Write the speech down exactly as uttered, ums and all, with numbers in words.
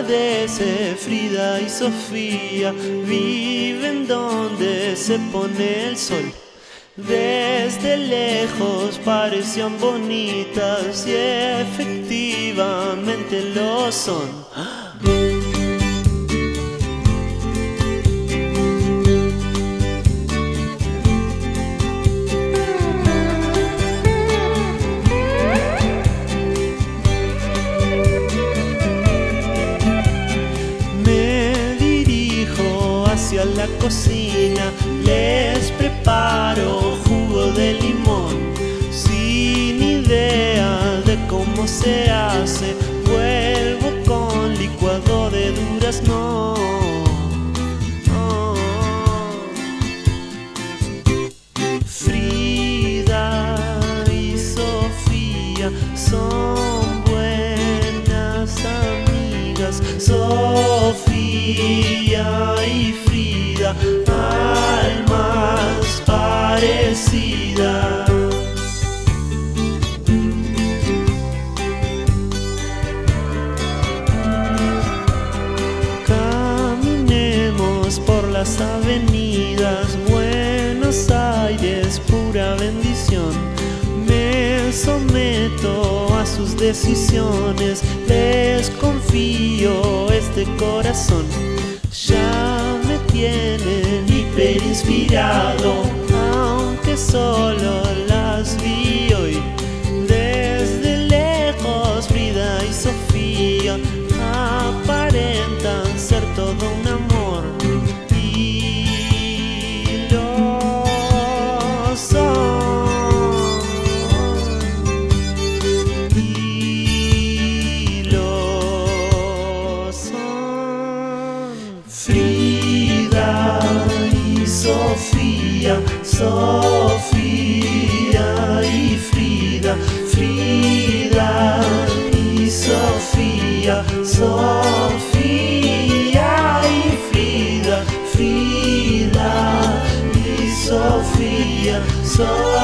atardece, Frida y Sofía viven donde se pone el sol. Desde lejos parecían bonitas y efectivamente lo son. Hacia la cocina les preparo jugo de limón, sin idea de cómo se hace, vuelvo con licuado de durazno. Oh. Frida y Sofía son buenas amigas. Sofía y Frida, almas parecidas. Caminemos por las avenidas, Buenos Aires, pura bendición. Me someto a sus decisiones, les confío este corazón. Ya me tienen hiperinspirado, aunque solo las vi hoy. Desde lejos Frida y Sofía aparentan ser todo un amor, y lo son, y lo son. Frida y Sofía, Sofía y Frida, Frida y Sofía, Sofía y Frida, Frida y Sofía, Sofía.